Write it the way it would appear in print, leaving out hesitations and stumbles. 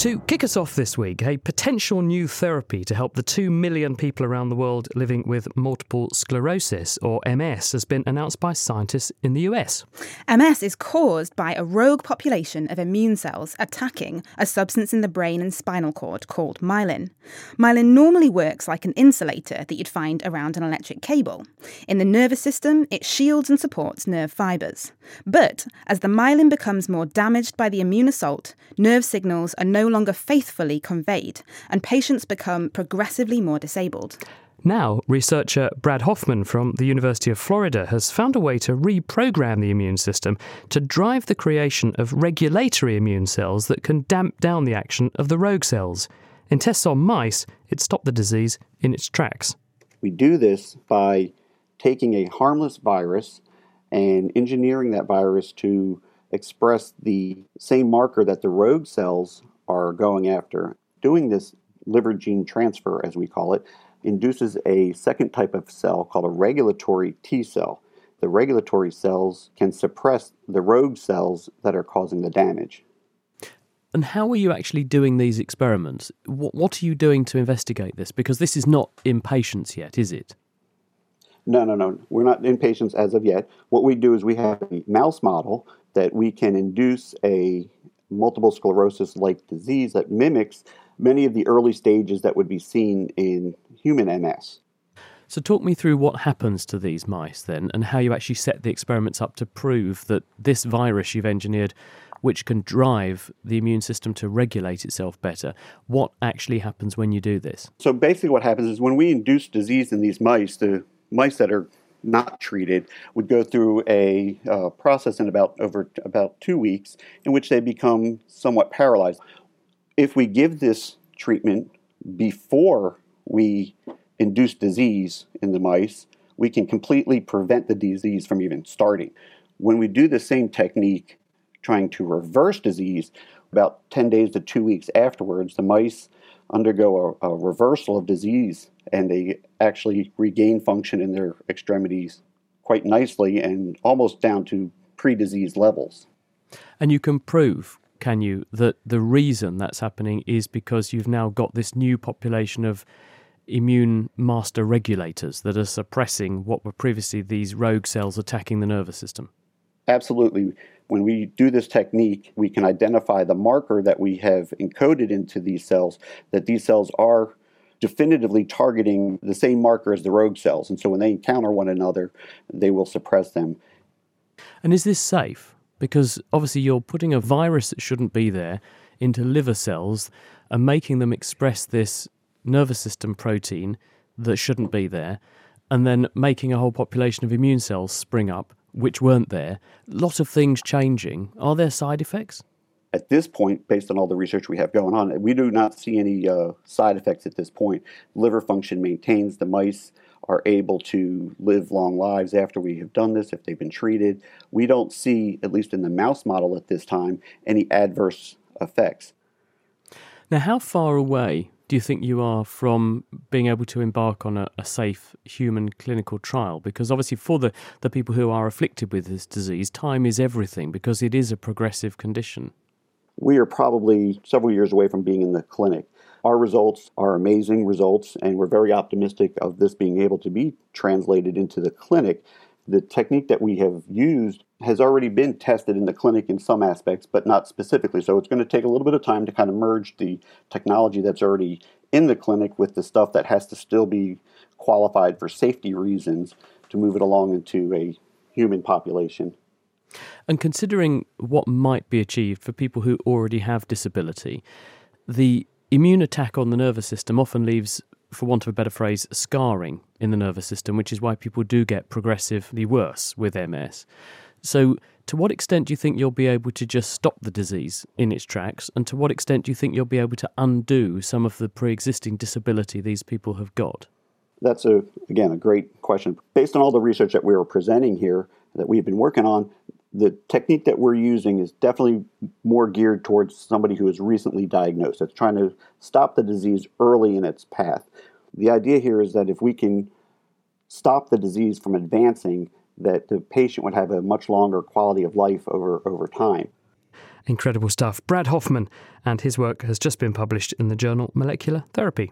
To kick us off this week, a potential new therapy to help the 2 million people around the world living with multiple sclerosis, or MS, has been announced by scientists in the US. MS is caused by a rogue population of immune cells attacking a substance in the brain and spinal cord called myelin. Myelin normally works like an insulator that you'd find around an electric cable. In the nervous system, it shields and supports nerve fibres. But as the myelin becomes more damaged by the immune assault, nerve signals are no longer faithfully conveyed, and patients become progressively more disabled. Now, researcher Brad Hoffman from the University of Florida has found a way to reprogram the immune system to drive the creation of regulatory immune cells that can damp down the action of the rogue cells. In tests on mice, it stopped the disease in its tracks. We do this by taking a harmless virus and engineering that virus to express the same marker that the rogue cells are going after. Doing this liver gene transfer, as we call it, induces a second type of cell called a regulatory T cell. The regulatory cells can suppress the rogue cells that are causing the damage. And how are you actually doing these experiments? What are you doing to investigate this? Because this is not in patients yet, is it? No. We're not in patients as of yet. What we do is we have a mouse model that we can induce a multiple sclerosis-like disease that mimics many of the early stages that would be seen in human MS. So talk me through what happens to these mice then, and how you actually set the experiments up to prove that this virus you've engineered, which can drive the immune system to regulate itself better, what actually happens when you do this? So basically what happens is when we induce disease in these mice, the mice that are not treated would go through a process in about 2 weeks in which they become somewhat paralyzed. If we give this treatment before we induce disease in the mice, we can completely prevent the disease from even starting. When we do the same technique trying to reverse disease, about 10 days to 2 weeks afterwards, the mice undergo a reversal of disease, and they actually regain function in their extremities quite nicely and almost down to pre-disease levels. And you can prove, can you, that the reason that's happening is because you've now got this new population of immune master regulators that are suppressing what were previously these rogue cells attacking the nervous system? Absolutely. When we do this technique, we can identify the marker that we have encoded into these cells, that these cells are definitively targeting the same marker as the rogue cells. And so when they encounter one another, they will suppress them. And is this safe? Because obviously you're putting a virus that shouldn't be there into liver cells and making them express this nervous system protein that shouldn't be there, and then making a whole population of immune cells spring up which weren't there. Lots of things changing. Are there side effects? At this point, based on all the research we have going on, we do not see any side effects at this point. Liver function maintains. The mice are able to live long lives after we have done this, if they've been treated. We don't see, at least in the mouse model at this time, any adverse effects. Now, how far away do you think you are from being able to embark on a safe human clinical trial? Because obviously for the people who are afflicted with this disease, time is everything because it is a progressive condition. We are probably several years away from being in the clinic. Our results are amazing results, and we're very optimistic of this being able to be translated into the clinic. The technique that we have used has already been tested in the clinic in some aspects, but not specifically. So it's going to take a little bit of time to kind of merge the technology that's already in the clinic with the stuff that has to still be qualified for safety reasons to move it along into a human population. And considering what might be achieved for people who already have disability, the immune attack on the nervous system often leaves, for want of a better phrase, scarring in the nervous system, which is why people do get progressively worse with MS. So to what extent do you think you'll be able to just stop the disease in its tracks, and to what extent do you think you'll be able to undo some of the pre-existing disability these people have got? That's, again, a great question. Based on all the research that we were presenting here, that we've been working on, the technique that we're using is definitely more geared towards somebody who is recently diagnosed. It's trying to stop the disease early in its path. The idea here is that if we can stop the disease from advancing, that the patient would have a much longer quality of life over time. Incredible stuff. Brad Hoffman, and his work has just been published in the journal Molecular Therapy.